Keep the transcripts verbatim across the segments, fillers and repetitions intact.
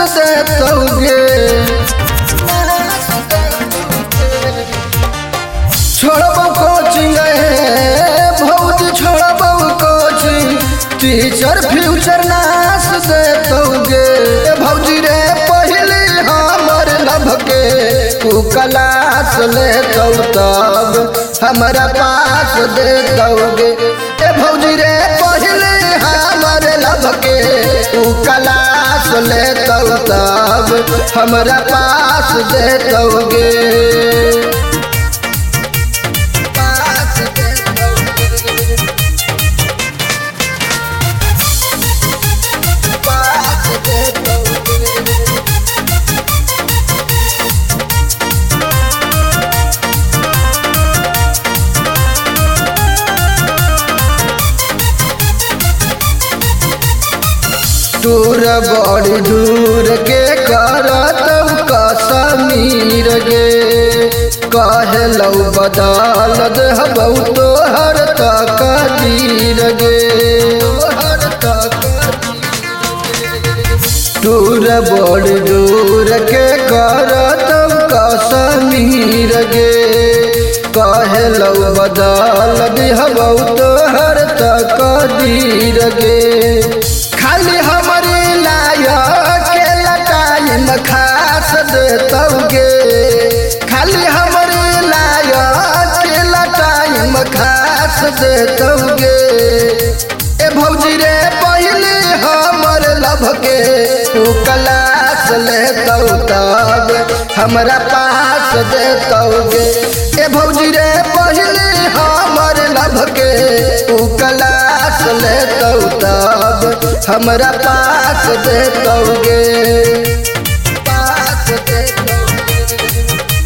दे दोगे। छोड़बो कोचिंग भौजी छोड़बो कोचिंग टीचर फ्यूचर नाश दे दोगे। भौजी रे पहले हमर लभ के तू क्लास ले तो तब हमारा पास दे दोगे। ए भौजी रे पहले हमर लभ के तू क्लास ले तो तब हमारा पास दे दोगे। दूर बड़ी दूर के करत कश्मीर गे कहे लौ बदल देहबौ तोहर तकदीर गे। दूर बड़ी दूर के करत कश्मीर गे कहे लौ बदल देहबौ तोहर तकदीर गे। खाली हमारे लायक के टाइम खास दे दोगे। खाली हमारे लायक के टाइम खास दे दोगे। ए भौजी रे पहले हमर लभ के तू क्लास ले तो तब हमरा पास दे दोगे। ए भौजी रे पहले हमर लभ के तू क्लास ले तो तब हमरा पास दे दोगे। पास दे दोगे।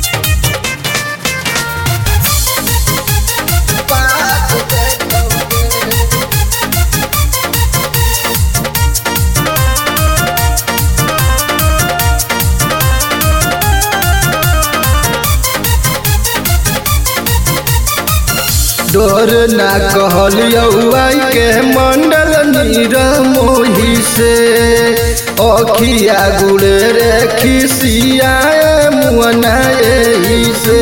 पास दे दोगे। डोर ना कहलियौ आई के मंडल नीर मोही से अखिया गुड़े रे खिसिया मुअना एही से।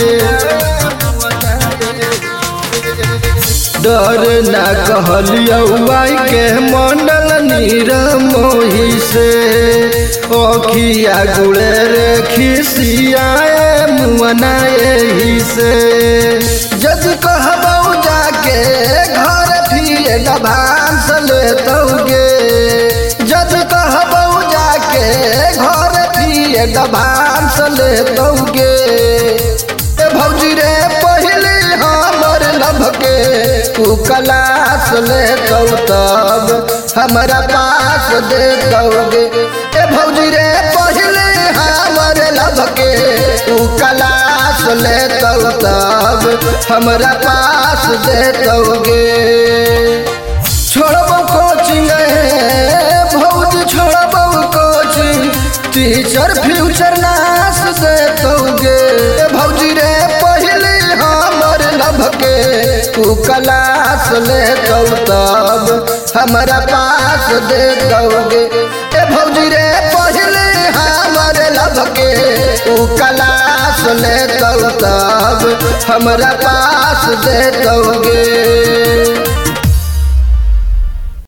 डर ना कहलियौ आई के मंडल नीर मोही से अखिया गुड़े रे खिसिया मुअना एही से। जदि कहबौ जाके घर फिर एडवांस ले दोगे। जदि कहबौ जाके घर फिर एडवांस ले दोगे। ए भौजी रे पहले हमर लभ के तू क्लास ले तो तब हमरा पास दे दोगे। ए भौजी रे पहले हमर लभ के तू क्लास ले तो तब हमरा पास दे दोगे। छोड़बो कोचिंग भौजी छोड़बो कोचिंग टीचर फ्यूचर नाश दे दोगे। भौजी रे पहले हमर लभ के तू क्लास ले तो तब हमरा पास दे दोगे। ए भौजी रे पहले हमर लभ के तू क्लास ले तो तब हमरा पास दे दोगे।